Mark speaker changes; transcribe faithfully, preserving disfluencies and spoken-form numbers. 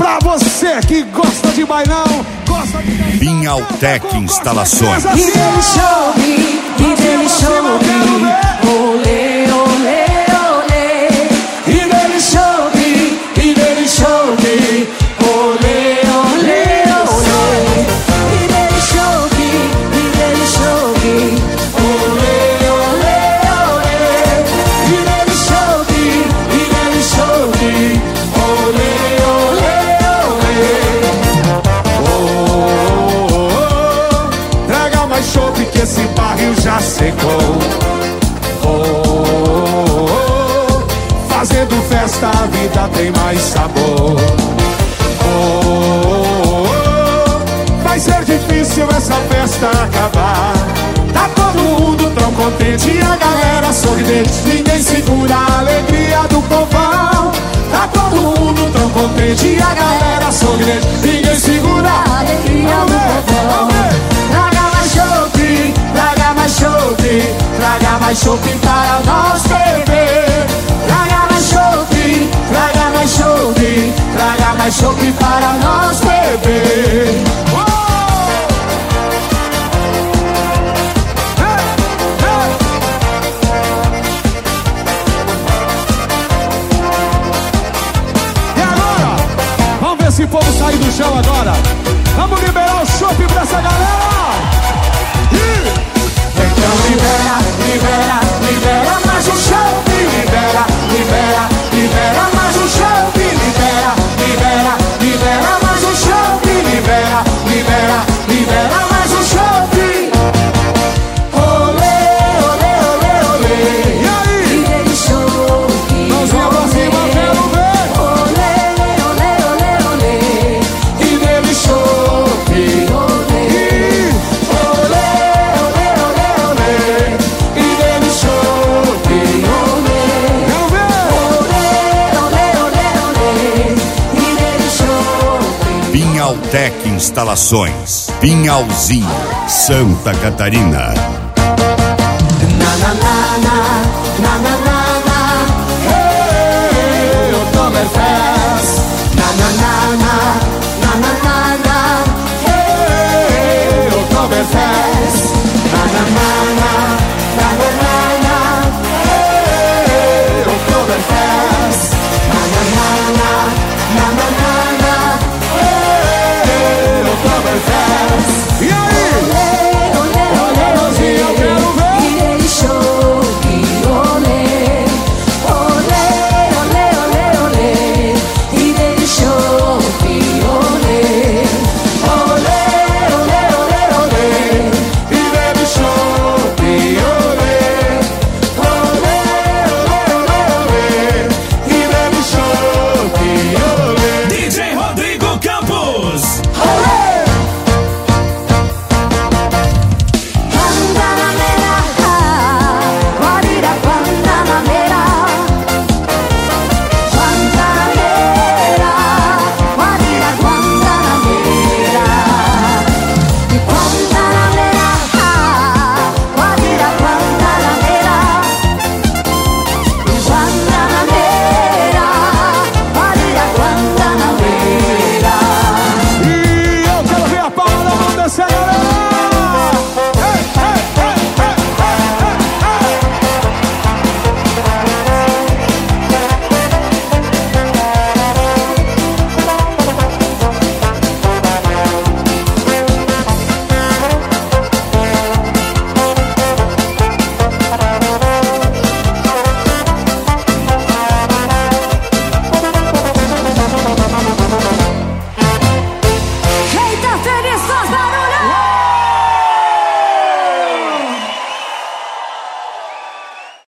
Speaker 1: Pra você que gosta de bailão, gosta de dançar.
Speaker 2: Binaltec Instalações.
Speaker 3: E dele show me, e dele show me, olê, olê, olê. E dele show me, e dele show me, olê, olê, olê. E dele show me, e dele show me, olê, olê, olê. E dele show me, e dele show me, olê, olê, olê.
Speaker 1: Oh, oh, oh. Traga mais chope que esse barril já secou. Oh, oh, oh. Fazendo festa a vida tem mais sabor. Oh, oh, oh. Vai ser difícil essa festa acabar. Tá todo mundo tão contente e a galera sorridente. Ninguém segura a alegria do povão. Tá todo mundo tão contente e a galera sorridente. Ninguém segura a alegria do povão.
Speaker 3: Traga mais chope, traga mais chope, traga mais chope para nós beber. Traga mais chope, traga mais chope, traga mais chope para nós beber.
Speaker 1: E agora? Vamos ver se o povo sair do chão agora. Vamos liberar o chope pra essa galera.
Speaker 3: Então libera, libera, libera mais um chope. Libera, libera, libera mais um chope. Libera, libera, libera mais um chope. Libera, libera, libera mais um chope. Olê, olê, olê, olê.
Speaker 1: E aí?
Speaker 3: E dele chope.
Speaker 1: Mãozinha pra cima, quero ver.
Speaker 3: Olê, olê, olê, olê. E dele chope. Olê, olê, olê, olê, olê. E dele chope. Olê,
Speaker 1: Quero ver.
Speaker 3: olê, olê, olê, olê. E dele chope.
Speaker 2: Binaltec Instalações. Pinhalzinho, Santa Catarina.
Speaker 3: Na na na na na na na.